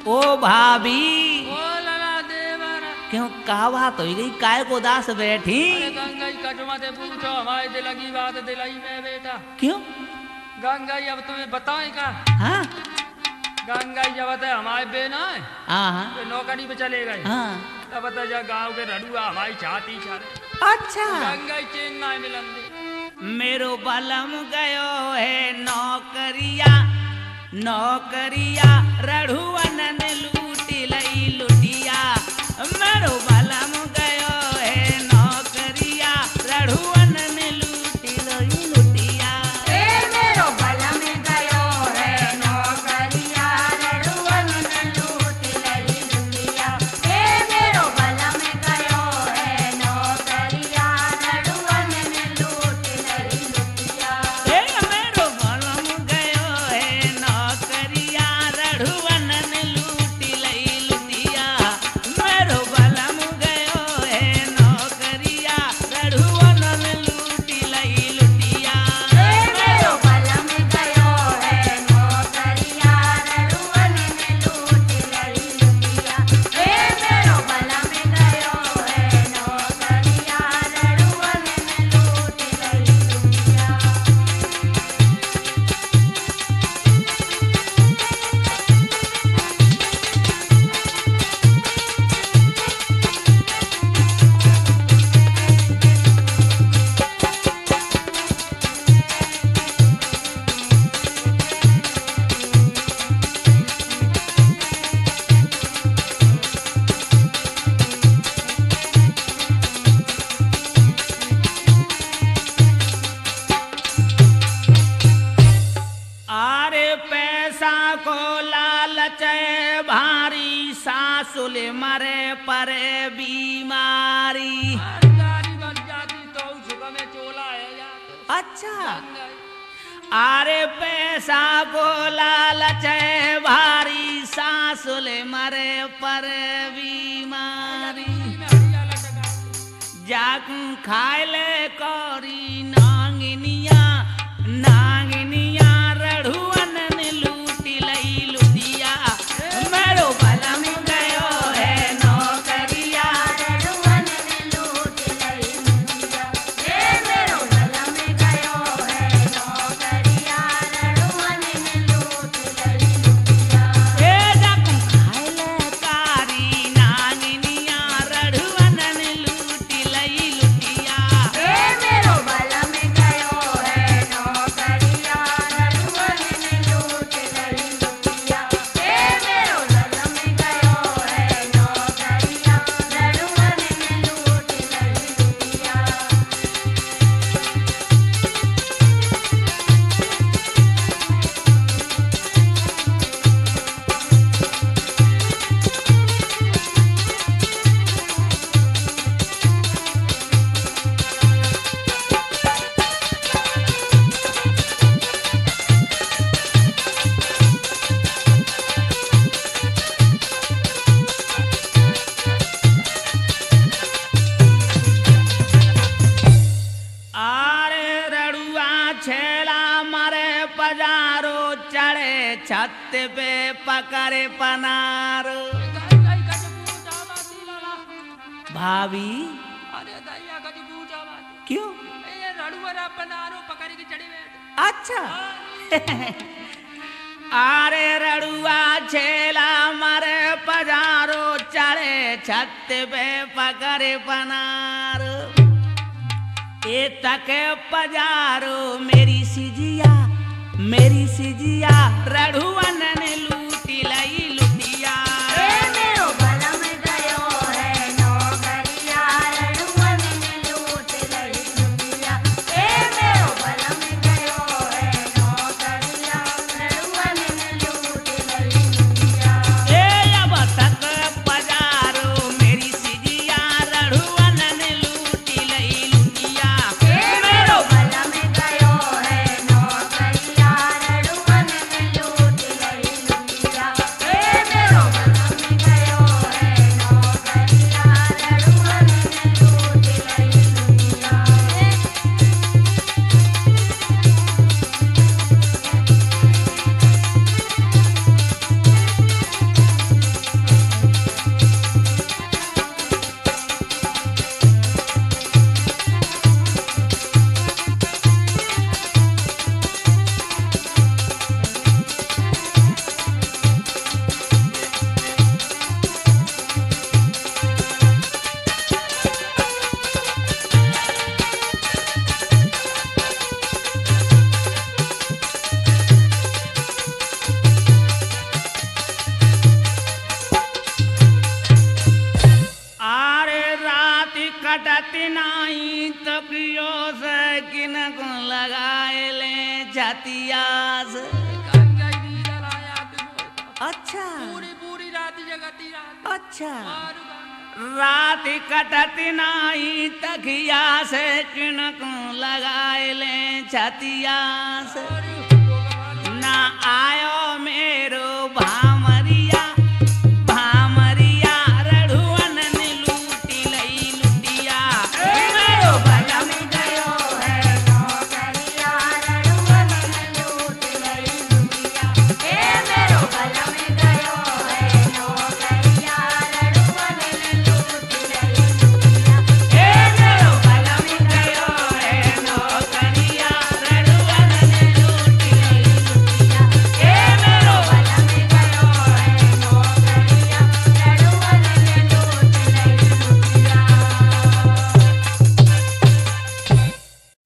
ओ भाभी ओ लला देवर क्यों का बात हो गई काय को दास बैठी अरे गंगाई कटवा दे पूछो हमारी दिलगी बात दिलाई में बेटा क्यों गंगाई अब तुम्हें बताएं का हाँ गंगाई जब बताए हमारे बेना है हाँ तो नौकरी पे चले गए हाँ तब बता जा गाँव के रड़ुआ हमारी छाती छारे अच्छा गंगाई चेन्नई मिलन दे मेरो बलम गयो है नौकरिया नौकरिया रढ़ुवन ने लूटी लई लुटिया मेरो बलम गयो है नौकरिया रढ़ुवन ने लूटी लई लुटिया ए मेरो बलम गयो है नौकरिया रड़ुवन ने लूटी लई लुटिया ए मेरो बलम गयो है नौकरिया रड़ुवन ने लूटी लई लुटिया ए मेरो बलम गयो है नौकरिया रढ़ुवन ने लूटी लई लुटिया मेरो बलम गयो है नौकरिया रढ़ुवन ने लूटी लई लुटिया ए मेरो बलम गयो है नौकरिया रड़ुवन ने लूटी लई लुटिया ए मेरो बलम गयो है नौकरिया रड़ुवन ने लूटी लई लुटिया आरे पैसा को लालच भारी सासुल मरे परे बीमारी गाड़ी बन जाती तो सुबह में चोला है यार अच्छा आरे पैसा को लालच भारी सासुल मरे पर बीमारी जाक खाइले कौरी नांगनिया नांगनिया रढ़ुवन ने लूटी लई लुटिया मेरो बलम गयो है नौकरिया रड़ुवन ने लूटी लई लुटिया ए मेरो बलम गयो है नौकरिया रड़ुवन ने लूटी लई लुटिया ए जाक खाइले कारी नांगनिया रढ़ुवन ने लूटी लई लुटिया ए मेरो बलम गयो है नौकरिया रड़ुवन ने लूटी लई लुटिया ए मेरो बलम गयो है नौकरिया रड़ुवन ने लूटी लई लुटिया आरे रड़ुआ छेला मरे पजारो चढ़े छत पे पकड़े पनारो गंगाई कटबू जावाती लला भाभी अरे दैया कटबू जावाती क्यों ए रड़ुआ बनारो पकड़ के चढ़े बैठ अच्छा आरे रड़ुआ छेला मरे पजारो चढ़े छत पे पकड़े पनारो ए तक पजारो मेरी सिजिया रढ़ुवन ने लूटी लई लुटिया ए मेरो बलम गयो है नौकरिया रड़ुवन ने लूटी लई लुटिया ए मेरो बलम गयो है नौकरिया रड़ुवन ने लूटी लई लुटिया ए अब तक पजारो मेरी सिजिया रढ़ुवन ने लूटी लई लुटिया ए मेरो बलम गयो है नौकरिया अच्छा पूरी पूरी रात जगती रात अच्छा और रात कटती नाई तकिया से किनक लगाए ले छतिया से ना आयो